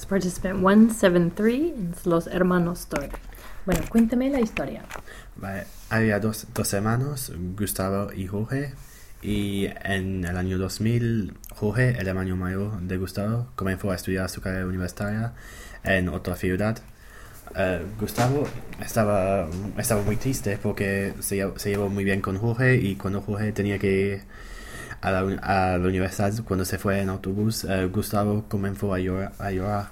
Yes, participant 173 es los hermanos Story. Bueno, cuéntame la historia. Vale, había dos hermanos, Gustavo y Jorge, y en el año 2000, Jorge, el hermano mayor de Gustavo, comenzó a estudiar su carrera universitaria en otra ciudad. Gustavo estaba muy triste porque se llevó muy bien con Jorge, y cuando Jorge tenía que ir a la universidad, cuando se fue en autobús, Gustavo comenzó a llorar.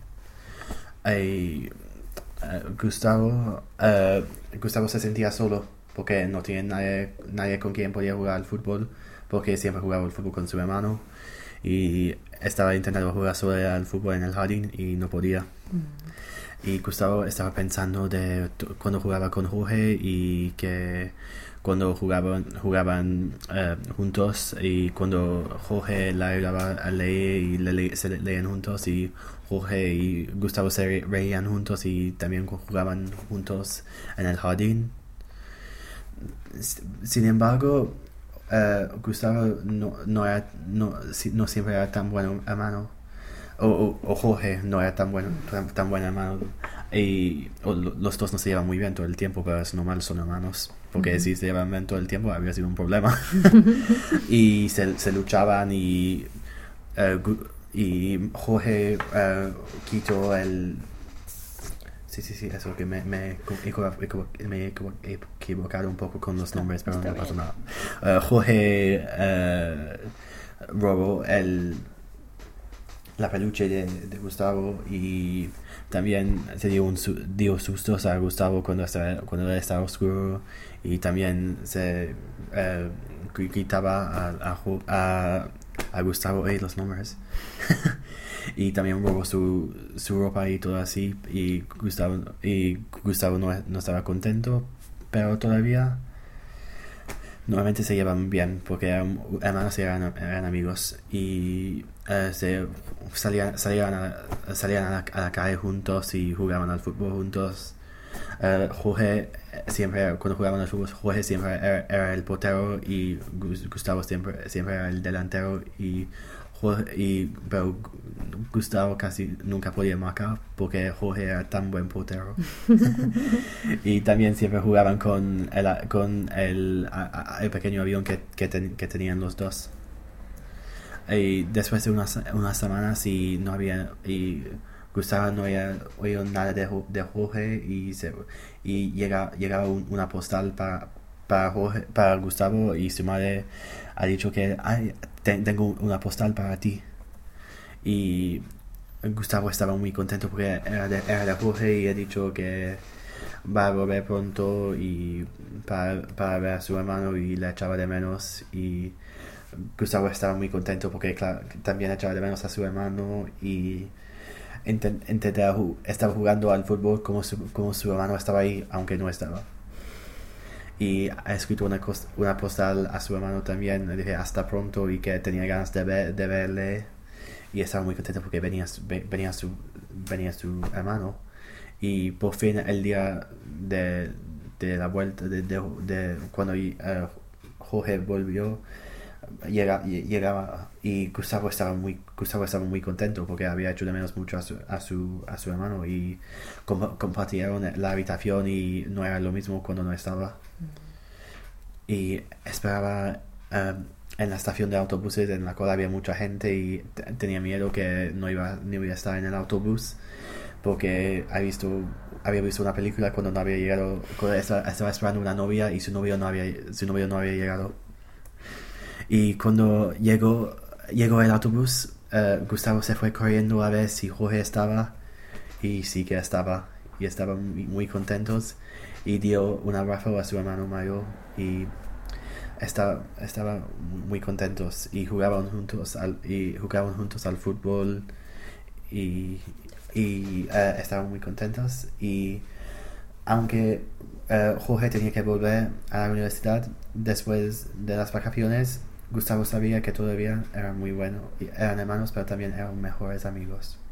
Gustavo se sentía solo porque no tenía nadie con quien podía jugar al fútbol, porque siempre jugaba al fútbol con su hermano y estaba intentando jugar solo al fútbol en el jardín y no podía. Y Gustavo estaba pensando de cuando jugaba con Jorge y que cuando jugaban juntos, y cuando Jorge le ayudaba a leer y se leían juntos, y Jorge y Gustavo se reían juntos y también jugaban juntos en el jardín. Sin embargo, Gustavo no siempre era tan buen hermano, o Jorge no era tan buen hermano, y los dos no se llevan muy bien todo el tiempo, pero es normal, son hermanos, porque si se llevan bien todo el tiempo habría sido un problema. Y se luchaban, y Jorge quitó el... Sí, eso que me he equivocado un poco con los nombres, pero no pasa nada. Jorge robó la peluche de Gustavo, y también se dio sustos a Gustavo cuando estaba oscuro, y también se gritaba a Gustavo los nombres. Y también robó su ropa y todo así, y Gustavo no estaba contento, pero todavía normalmente se llevan bien porque eran hermanos y eran amigos, y salían a la calle juntos y jugaban al fútbol juntos. Jorge siempre, cuando jugaban al fútbol, Jorge siempre era el portero y Gustavo siempre era el delantero, pero Gustavo casi nunca podía marcar porque Jorge era tan buen portero. Y también siempre jugaban con el pequeño avión que tenían los dos. Y después de unas semanas y Gustavo no había oído nada de Jorge, y llegaba una postal para Gustavo, y su madre ha dicho que tengo una postal para ti, y Gustavo estaba muy contento porque era de Jorge, y ha dicho que va a volver pronto y para ver a su hermano, y le echaba de menos, y Gustavo estaba muy contento porque también echaba de menos a su hermano, y estaba jugando al fútbol como su hermano estaba ahí, aunque no estaba. Y ha escrito una postal a su hermano también, le dije hasta pronto y que tenía ganas de verle, y estaba muy contento porque venía su hermano. Y por fin el día de la vuelta de cuando Jorge volvió, llegaba, y Gustavo estaba muy contento porque había hecho de menos mucho a su hermano, y compartieron la habitación, y no era lo mismo cuando no estaba. Y esperaba en la estación de autobuses, en la cual había mucha gente, y tenía miedo que no iba a estar en el autobús porque había visto una película cuando no había llegado, cuando estaba esperando una novia y su novio no había llegado. Y cuando llegó el autobús, Gustavo se fue corriendo a ver si Jorge estaba, y sí que estaba, y estaban muy contentos, y dio un abrazo a su hermano mayor, y estaban muy contentos, y jugaban juntos al fútbol, y estaban muy contentos. Y aunque Jorge tenía que volver a la universidad después de las vacaciones, Gustavo sabía que todavía eran muy buenos, eran hermanos, pero también eran mejores amigos.